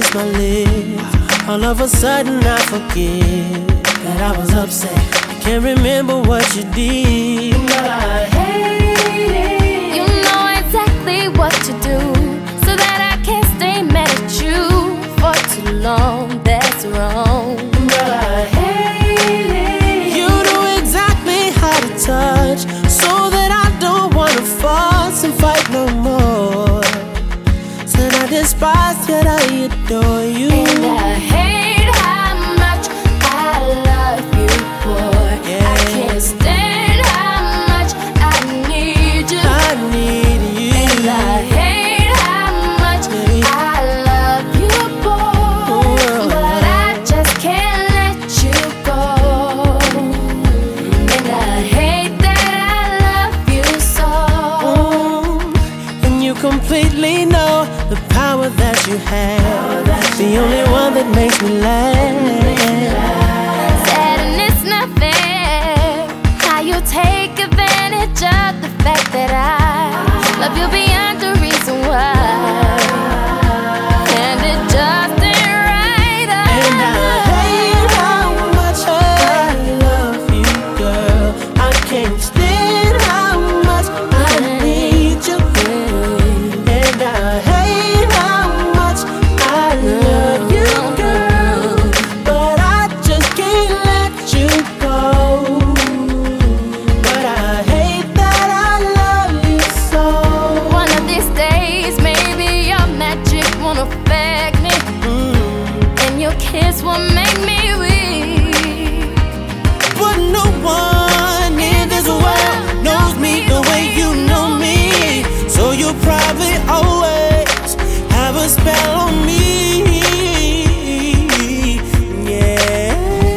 past my lips. All of a sudden I forget that I was upset. I can't remember what you did, but I hate it. You know exactly what to do, so that I can't stay mad at you for too long. That's wrong, but I hate it. You know exactly how to touch, so that I don't wanna fuss and fight no more. Said I despise, yet I adore you. and I hate how much I love you, boy. Yeah. I can't stand how much I need you. I need you. And I hate how much I love you, boy. But I just can't let you go. And I hate that I love you so. And you completely know the power that you have. The only one that makes me laugh. Sad and it's not fair how you take advantage of the fact that I love you beyond the reason why. And it just ain't right. And I hate how much I love you, girl. I can't stand how much I need you. And I hate how much I love you, girl. But I just can't let you go. But I hate that I love you so. One of these days, maybe your magic won't affect me, and your kiss will make me weak. But no one in this world knows me the way you know me. So you probably always have a spell on me. Yeah.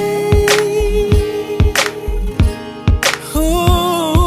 Ooh.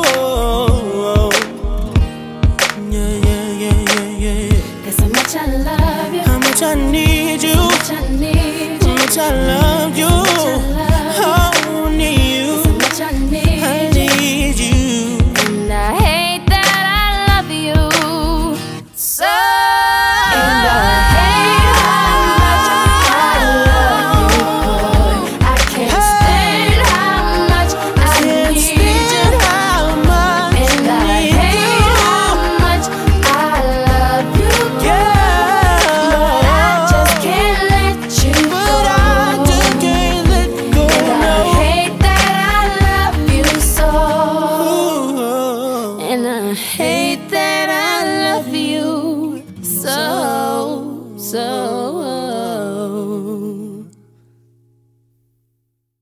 Yeah, yeah, yeah, yeah, yeah. Cause how much I love you, How much I need you, how much I need how you, much I love you. Oh, need you. how much I need I you. need you. And I hate that I love you so. And I hate how much I love you, boy. I can't stand how much I Can't need you. stand how much And I I need hate how you. much I love you, Yeah. but I just can't let you But go. I just can't let go. And I hate that I love you so. No. And I hate that I love you so.